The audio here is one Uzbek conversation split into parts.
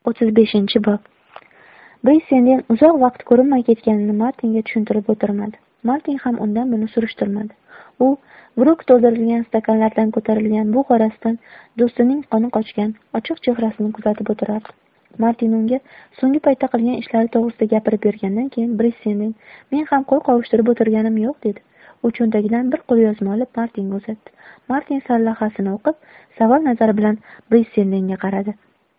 35-bob. Brissenden uzoq vaqt ko'rinmay ketganini Martinga tushuntirib o'tirmadi. Martin ham undan buni surishtirmadi. U buruk to'ldirilgan stakanlardan ko'tarilgan bug' orasidan do'stining qoni qochgan ochiq chehrasini kuzatib o'tirardi. Martin unga so'nggi paytda qilgan ishlari to'g'risida gapirib bergandan keyin Brissenden men ham qo'l qovushtirib o'tirganim yo'q dedi. U cho'ntagidan bir qo'lyozma olib Martinga uzatdi. Martin sarlavhasini o'qib, savol nazari bilan Brissendenga qaradi.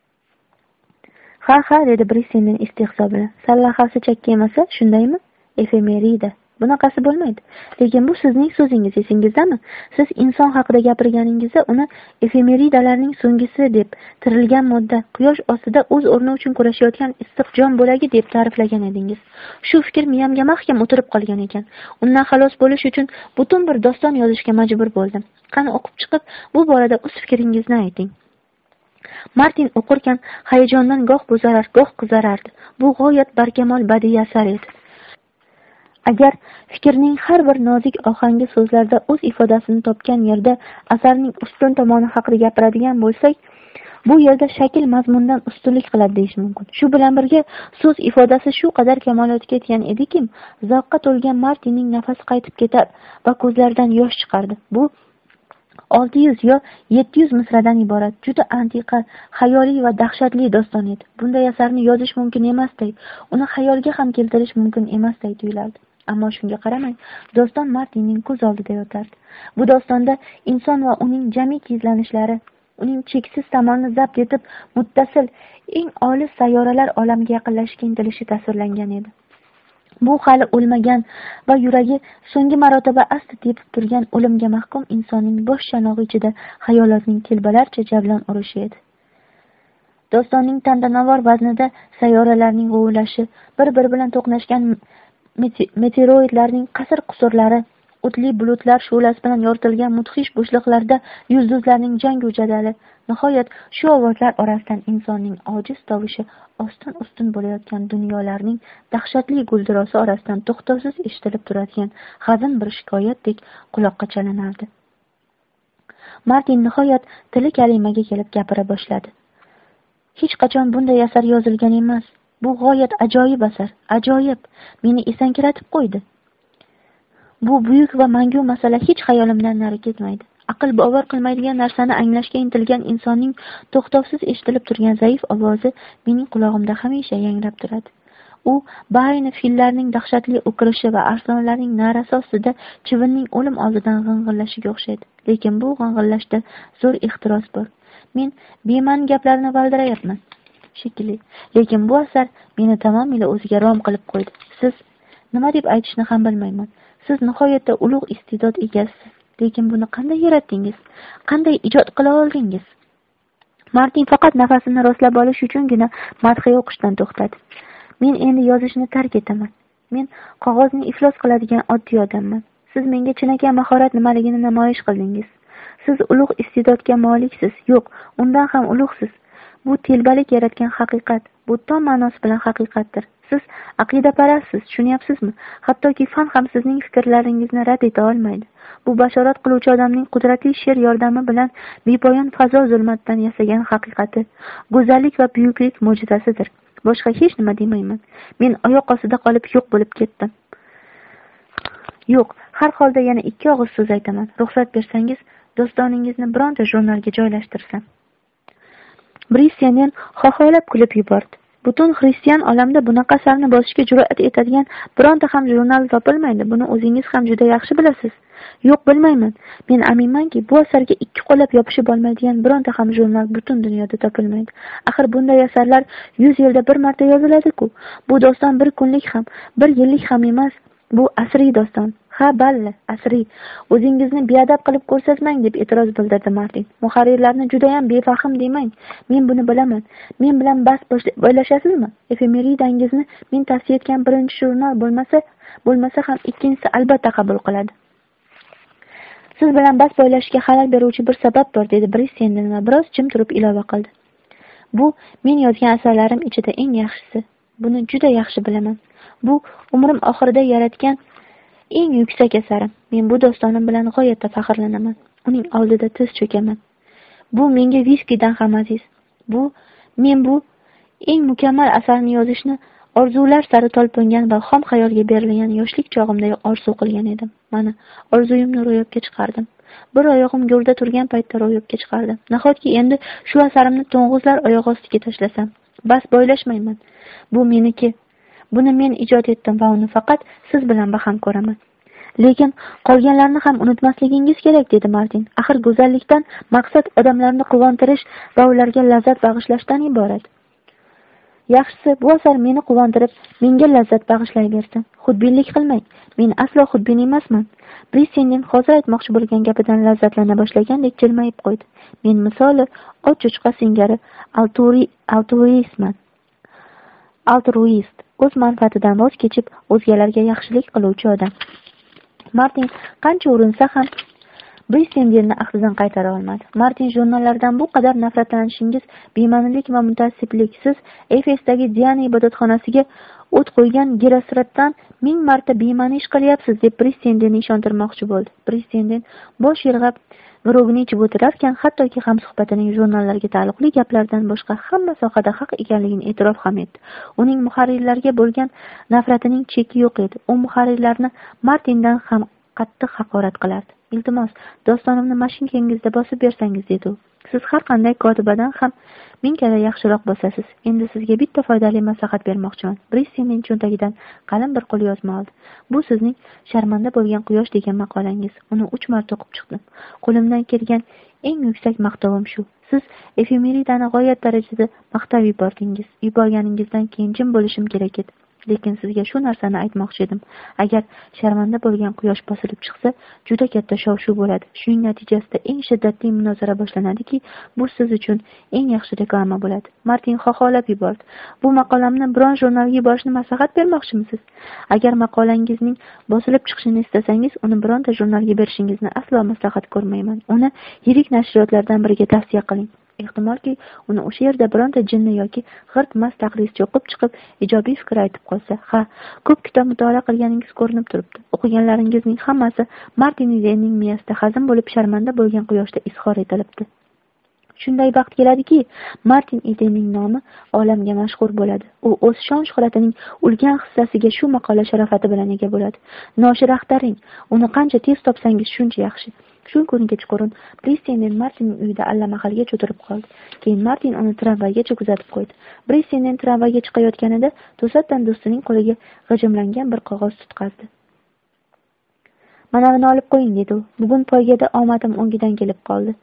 Ha, dedi Brissenden istehzo bilan. Sarlavhasi chakka emasa, shundaymi? Efemerida. Bunaqasi bo'lmaydi. Lekin bu sizning so'zingiz, esingizdami? Siz inson haqida gapirganingizda uni efemeridalarning so'nggisi deb, tirilgan modda, quyosh ostida o'z o'rni uchun kurashayotgan issiq jon bo'lagi deb ta'riflagan edingiz. Shu fikr miyamga mahkam o'tirib qolgan ekan. Undan xalos bo'lish uchun butun bir doston yozishga majbur bo'ldim. Qani o'qib chiqib, bu borada o'z fikringizni ayting. Martin o'qirkan hayajondan goh bo'zarar, goh qizarardi. Bu g'oyat barkamol badiiy asar edi. Agar fikrning har bir nozik ohangi so'zlarda o'z ifodasini topgan yerda asarning ustun tomoni haqida gapiradigan bo'lsak, bu yerda shakl mazmundan ustunlik qiladi deyish mumkin. Shu bilan birga so'z ifodasi shu qadar kamolotga yetgan ediki, zavqqa to'lgan Martinning nafasi qaytib ketar va ko'zlaridan yosh chiqardi. Bu 600 yo 700 misradan iborat juda antiqa, xayoliy va dahshatli doston edi. Bunday asarni yozish mumkin emasday, uni xayolga ham keltirish mumkin emasday tuyulardi. Ammo shunga qaramay, doston Martinning ko'z oldida yotardi. Bu dostonda inson va uning jamiki izlanishlari, uning cheksiz tomonni zabt etib, muttasil, eng olis sayyoralar olamiga yaqinlashishga intilishi tasvirlangan edi. Bu hali o'lmagan va yuragi so'nggi marotaba asta tepib turgan o'limga mahkum insonning bosh chanog'i ichida xayolotning telbalarcha javlon urishi edi. Dostonning tantanavor vaznida sayyoralarning g'uvlashi, bir-biri bilan to'qnashgan meteoroidlarning qasr-qusurlari, o'tli bulutlar shu'lasi bilan yoritilgan mudhish bo'shliqlarda yulduzlarning jangu jadali, nihoyat shu ovozlar orasidan insonning ojiz tovushi ostin-ustun bo'layotgan dunyolarning dahshatli guldirosi orasidan to'xtovsiz eshitilib turadigan hazin bir shikoyatdek quloqqa chalinardi. Martin nihoyat tili kalimaga kelib gapira boshladi. Hech qachon bunday asar yozilgan emas. Bu g'oyat ajoyib asar, ajoyib. Meni esankiratib qo'ydi. Bu buyuk va mangu masala hech xayolimdan nari ketmaydi. Aql bovar qilmaydigan narsani anglashga intilgan insonning to'xtovsiz eshitilib turgan zaif ovozi mening qulog'imda hamisha yangrab turadi. U bayni fillarning dahshatli o'kirishi va arslonlarning na'rasi ostida chivinning o'lim oldidan g'ing'illashiga o'xshaydi. Lekin bu g'ing'illashda zo'r ehtiros bor. Men bema'ni gaplarni valdirayapman. Shekilli. Lekin bu asar meni tamomila o'ziga rom qilib qo'ydi. Siz nima deb aytishni ham bilmayman. Siz nihoyatda ulug' iste'dod egasiz. Lekin buni qanday yaratdingiz? Qanday ijod qila oldingiz? Martin faqat nafasini rostlab olish uchungina madhiya o'qishdan to'xtadi. Men endi yozishni tark etaman. Men qog'ozni iflos qiladigan oddiy odamman. Siz menga chinakam mahorat nimaligini namoyish qildingiz. Siz ulug' iste'dodga moliksiz. Yo'q, undan ham ulug'siz. Bu telbalik yaratgan haqiqat. Bu tom ma'nosi bilan haqiqatdir. Siz aqidaparastsiz, tushunyapsizmi? Hattoki fan ham sizning fikrlaringizni rad eta olmaydi. Bu bashorat qiluvchi odamning qudratli she'r yordami bilan bepoyon fazo zulmatdan yasagan haqiqati, go'zallik va buyuklik mo'jizasidir. Boshqa hech nima demayman. Men oyoq ostida qolib yo'q bo'lib ketdim. Yo'q, har holda yana 2 og'iz so'z aytaman. Ruxsat bersangiz, dostoningizni bironta jurnalga joylashtirsam. Brissenden xoxolab kulib yubordi. Butun xristian olamda bunaqa asarni bosishga jur'at etadigan bironta ham jurnal topilmaydi. Buni o'zingiz ham juda yaxshi bilasiz. Yo'q, bilmayman. Men aminmanki, bu asarga 2 qo'llab yopishib olmaydigan bironta ham jurnal butun dunyoda topilmaydi. Axir bunday asarlar 100 yilda bir marta yoziladi-ku. Bu doston bir kunlik ham, bir yillik ham emas. Bu asriy doston. Ha, balli, asriy. O'zingizni beadab qilib ko'rsatmang deb e'tiroz bildirdi Martin. Muharrirlarni juda ham befahm demang. Men buni bilaman. Men bilan bas o'ylashasizmi? Efemeridangizni men tavsiya etgan birinchi jurnal bo'lmasa ham ikkinchisi albatta qabul qiladi. Siz bilan bas o'ylashga xalal beruvchi bir sabab bor, dedi Brissenden va biroz jim turib ilova qildi. Bu men yozgan asarlarim ichida eng yaxshisi. Buni juda yaxshi bilaman. Bu umrim oxirida yaratgan eng yuksak asarim. Men bu dostonim bilan g'oyatda faxrlanaman. Uning oldida tiz cho'kaman. Bu menga viskidan ham aziz. Men bu eng mukammal asarni yozishni orzular sari talpingan va xom xayolga berilgan yoshlik chog'imda orzu qilgan edim. Mana, orzuyimni ro'yobga chiqardim. Bir oyog'im yo'lda turgan paytda ro'yobga chiqardim. Nahotki endi shu asarimni to'ng'izlar oyoq ostiga tashlasam? Bas, boylashmayman. Bu meniki. Buni men ijod etdim va uni faqat siz bilan baham ko'raman. Lekin qolganlarni ham unutmasligingiz kerak, dedi Martin. Axir go'zallikdan maqsad odamlarni quvontirish va ularga lazzat bag'ishlashdan iborat. Yaxshisi, bu asar meni quvontirib, menga lazzat bag'ishlayversin. Xudbinlik qilmang. Men aslo xudbin emasman. Brissenden hozir aytmoqchi bo'lgan gapidan lazzatlana boshlagandek jilmayib qo'ydi. Men misoli och cho'chqa singari altruist, o'z manfaatidan voz kechib, o'zgalarga yaxshilik qiluvchi odam. Martin qancha urinsa ham Brissendenni ahdidan qaytara olmadi. Martin, jurnallardan bu qadar nafratlanishingiz bema'nilik va mutassiblik. Siz Efesdagi Diana ibodatxonasiga o't qo'ygan Gerostratdan 1000 marta bema'ni ish qilyapsiz, deb Brissendenni ishontirmoqchi bo'ldi. Brissenden bosh irg'ab virogini ichib o'tirarkan, hattoki hamsuhbatining jurnallarga taalluqli gaplardan boshqa hamma sohada haq ekanligini e'tirof ham etdi. Uning muharrirlarga bo'lgan nafratining cheki yo'q edi. U muharrirlarni Martindan ham qattiq haqorat qilardi. Iltimos, dostonimni mashinkangizda bosib bersangiz, dedi u. Siz har qanday kotibadan ham 1000 karra yaxshiroq bosasiz. Endi sizga bitta foydali maslahat bermoqchiman. Brissenden cho'ntagidan qalin bir qo'lyozma oldi. Bu sizning Sharmanda bo'lgan quyosh degan maqolangiz. Uni 3 marta o'qib chiqdim. Qo'limdan kelgan eng yuksak maqtovim shu. Siz efemeridani g'oyat darajada maqtab yuborganingizdan keyin jim bo'lishim kerak edi. Lekin sizga shu narsani aytmoqchi edim. Agar Sharmanda bo'lgan quyosh bosilib chiqsa, juda katta shov-shuv bo'ladi. Shuning natijasida eng shiddatli munozara boshlanadiki, bu siz uchun eng yaxshi reklama bo'ladi. Martin xoxolab yubordi. Bu maqolamni biron jurnalga yuborishni maslahat bermoqchimisiz? Agar maqolangizning bosilib chiqishini istasangiz, uni bironta jurnalga berishingizni aslo maslahat ko'rmayman. Uni yirik nashriyotlardan biriga tavsiya qiling. Ehtimolki, uni o'sha yerda bironta jinni yoki g'irt mast taqlidchi o'qib chiqib, ijobiy fikr aytib qolsa. Ha, ko'p kitob mutolaa qilganingiz ko'rinib turibdi. O'qiganlaringizning hammasi Martin Idenning miyasida hazm bo'lib, Sharmanda bo'lgan quyoshda izhor etilibdi. Shunday vaqt keladiki, Martin Idenning nomi olamga mashhur bo'ladi. U o'z shon-shuhratining ulkan hissasiga shu maqola sharofati bilan ega bo'ladi. Noshir axtaring, uni qancha tez topsangiz shuncha yaxshi. Shu kuni kechqurun Brissenden Martinning uyida allamahalga o'tirib qoldi. Keyin Martin uni tramvaygacha kuzatib qo'ydi. Brissenden tramvayga chiqayotganida to'satdan do'stining qo'liga g'ijimlangan bir qog'oz tutqazdi. "Mana buni olib qo'ying", dedi u. "Bugun poygada omadim o'ngidan kelib qoldi."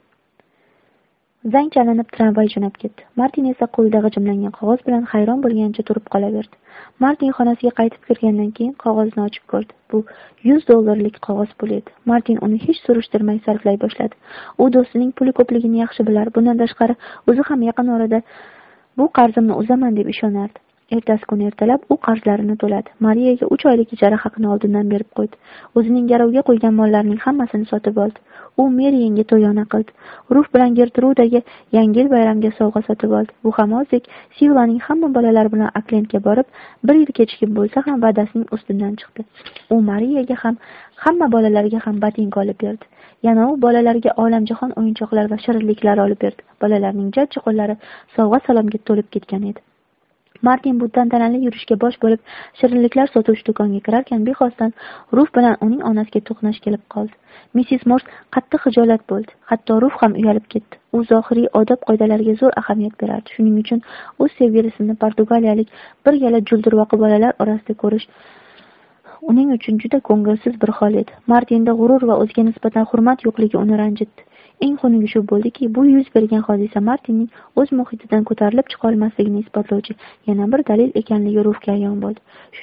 Zang chalinib tramvay jo'nab ketdi. Martin esa qo'lida g'ijimlangan qog'oz bilan hayron bo'lgancha turib qolaverdi. Martin xonasiga qaytib kirgandan keyin qog'ozni ochib ko'rdi. Bu $100 qog'oz pul edi. Martin uni hech surishtirmay sarflay boshladi. U do'stining puli ko'pligini yaxshi bilar. Bundan tashqari, o'zi ham yaqin orada bu qarzimni uzaman deb ishonardi. Ertasi kuni ertalab u qarzlarini to'ladi. Mariyaga 3 oylik ijara haqini oldindan berib qo'ydi. O'zining garovga qo'ygan mollarining hammasini sotib oldi. U Meriyanga to'yona qildi. Ruf bilan Gertrudaga Yangi yil bayramiga sovg'a sotib oldi. Bu ham ozdek Silvaning hamma bolalari bilan Aklentga borib, 1 yil kechikib bo'lsa ham va'dasining ustidan chiqdi. U Mariyaga ham, hamma bolalarga ham botinka olib berdi. Yana u bolalarga olamjahon o'yinchoqlar va shirinliklar olib berdi. Bolalarning jajji qo'llari sovg'a-salomga to'lib ketgan edi. Martin bu tantanali yurishga bosh bo'lib, shirinliklar sotuvchi do'konga kirarkan, bexosdan Ruf bilan uning onasiga to'qnash kelib qoldi. Mrs. Morse qattiq xijolat bo'ldi. Hatto Ruf ham uyalib ketdi. U zohiriy odob qoidalariga zo'r ahamiyat berardi. Shuning uchun o'z sevgilisini portugaliyalik bir gala juldirvoqi bolalar orasida ko'rish uning uchun juda ko'ngilsiz bir hol edi. Martinda g'urur va o'ziga nisbatan hurmat yo'qligi uni ranjitdi. Eng xunuk shu bo'ldiki, bu yuz bergan hodisa Martinning o'z muhitidan ko'tarilib chiqa olmasligini isbotlovchi yana bir dalil ekanligi Rufga ayon bo'ldi.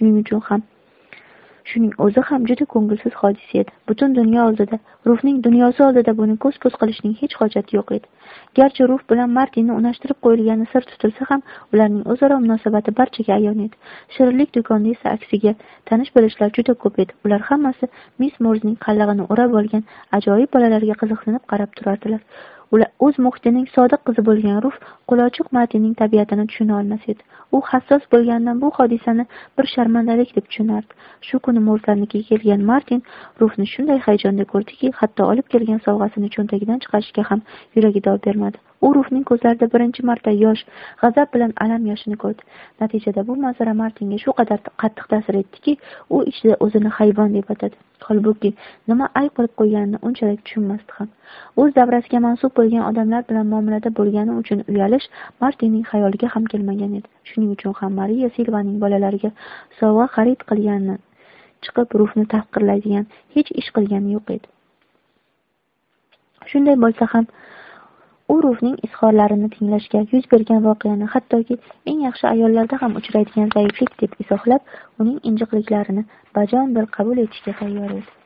Shuning o'zi ham juda ko'ngilsiz hodisa edi. Butun dunyo oldida, Rufning dunyosi oldida buni ko'z-ko'z qilishning hech hojati yo'q edi. Garchi Ruf bilan Martinni unashtirib qo'yilgani sir tutilsa ham, ularning o'zaro munosabati barchaga ayon edi. Shirinlik do'konida esa aksiga tanish bilishlar juda ko'p edi. Ular hammasi Miss Morsening qallig'ini o'rab olgan ajoyib bolalarga qiziqsinib qarab turardilar. Ular o'z muhitining sodiq qizi bo'lgan Ruf qulochiq Martinning tabiatini tushuna olmas edi. U hassos bo'lgandan bu hodisani bir sharmandalik deb tushunardi. Shu kuni Morslarnikiga kelgan Martin Rufni shunday hayajonda ko'rdiki, hatto olib kelgan sovg'asini cho'ntagidan chiqarishga ham yuragi dov bermadi. U Rufning ko'zlarida birinchi marta yosh, g'azab bilan alam yoshini ko'rdi. Natijada bu manzara Martinga shu qadar qattiq ta'sir etdiki, u ichida o'zini hayvon deb atadi. Holbuki nima ayb qilib qo'yganini unchalik tushunmasdi ham. O'z davrasiga mansub bo'lgan odamlar bilan muomalada bo'lgani uchun uyalish Martinning xayoliga ham kelmagan edi. Shuning uchun ham Mariya Silvaning bolalariga sovg'a xarid qilgani chiqib Rufni tahqirlaydigan hech ish qilgani yo'q edi. Shunday bo'lsa ham u Rufning izhorlarini tinglashga, yuz bergan voqeani hattoki eng yaxshi ayollarda ham uchraydigan zaiflik deb izohlab, uning injiqliklarini bajondir qabul etishga tayyor edi.